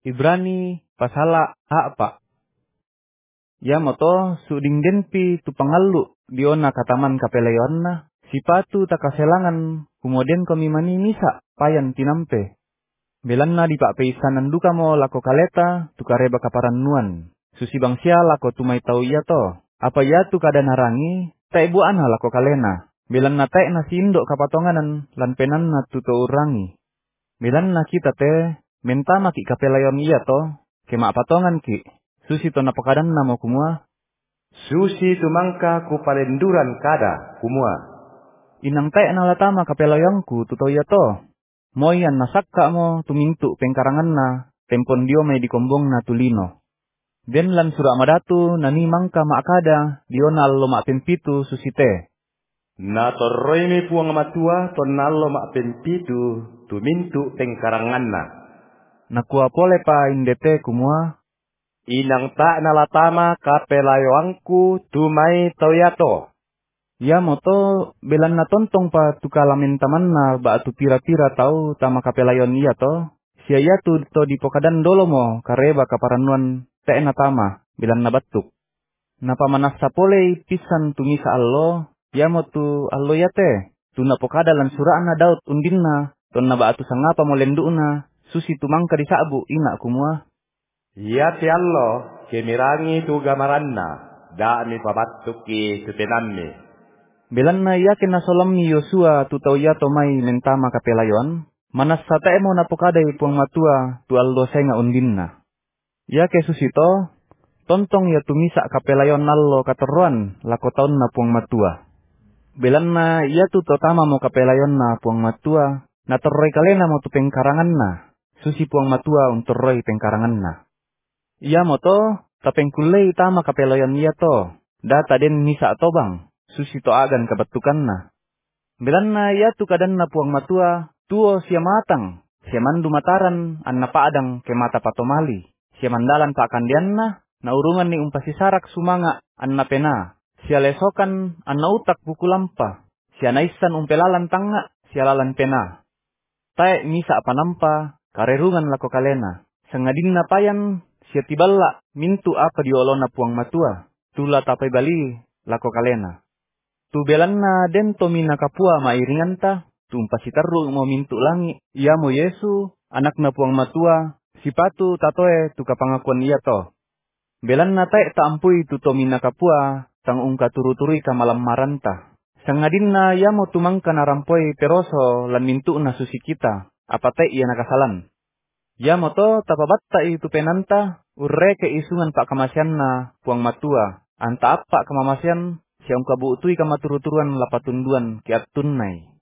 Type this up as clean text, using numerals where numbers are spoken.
Ibrani pasala apa? Ya moto suding denpi tu pangalu diona kataman kapelayonna sipatu takaselangan kemudian kami mani misa payan tinampe. Belanna di pak peisanan duka mo lako kaleta tu kareba kaparan nuan. Susi bangsia lako tumai tau iya to. Apa ya tu kada narangi tak ibu ana lako kalena. Belanna tak nasi indok kapatonganan lan penanna tu to urangi. Belanna kita te mentama ki kapelayon iya to. Kema patongan ki. Susi to napakadan namo kumua. Susi tumangka ku palenduran kada kumua. Inang tae nalatama kapelayangku tuto ya to. Moyan nasakka mo tumintu pengkarangan na tempon dio may dikombong na tulino. Den lan sura madatu nani mangka maakada dional lo maapempitu susite. Na torroy mi puang matua tonalo maapempitu tumintu pengkarangan na. Nakua pole pa indete kumua. Inang ta nalatama kapelayoangku tumay toyato. Ya moto belan na tontong pa tukalamin taman na ba tu pira-pira tau tama kapelayon iya to. Siya ya tu to di pokadan dolo mo kareba kaparanuan te na tama belan na batuk. Napamanas sa pole pisan tumisa allo. Ya mo tu allo ya te. Tu na pokada lan suraan na daut undin na. Ton na ba atu sangapa mo lendu na. Susi tumangka di saabu ina kumua. Ya ti allo kemirangi tu gamaranna. Da mi pabatuki tutenammi. Belan na yakin na solam ni Yosua tu tau ya to mai mentama kapelayon. Manas sa tae mo napokada puang matua tu aldo senga undin na. Ya ke susito. Tontong ya tumisa kapelayon nallo kateruan lako taon na puang matua. Belan na ya tu totama mo kapelayon na puang matua. Na terroy kalena mo tu pengkarangan na. Susi puang matua untuk roy pengkarangan na. Iya mo to, tapeng kulay tama kapelayon iya to. Data den misa atobang. Susi to agan kabatukan na. Belan na ya tu kadan na puang matua. Tuo siya matang. Siya mandu mataran an napaadang ke mata patomali. Siya mandalan pa kandian na. Naurungan ni umpasisarak sumanga an napena. Siya lesokan an nautak buku lampa. Siya naisan umpelalan tanga. Siya lalan pena. Tae misa panampa. Karerungan lako kalena. Sangadin na payan. Siya tibala. Mintu apa diolona puang matua. Tula tapay bali lako kalena. Tu belan na den to mina kapua mairingan ta. Tumpasitaru mo mintu langi. Iya mo Yesu. Anak na puang matua. Sipatu tatoe tu kapangakuan iya to. Belan na tae taampui tu to mina kapua. Tang ungka turu-turi ka malam maranta. Sangadin na iya mo tumangka narampoi peroso lan mintu na susi kita. Apa tae iya nakasalan. Ya mo to tapabatta itu penanta. Urre ke isungan pak kamasyan na puang matua. Anta apa kemamasyan. Siyang kabuutoy kamaturu-turuan lapatunduan kiat tunay.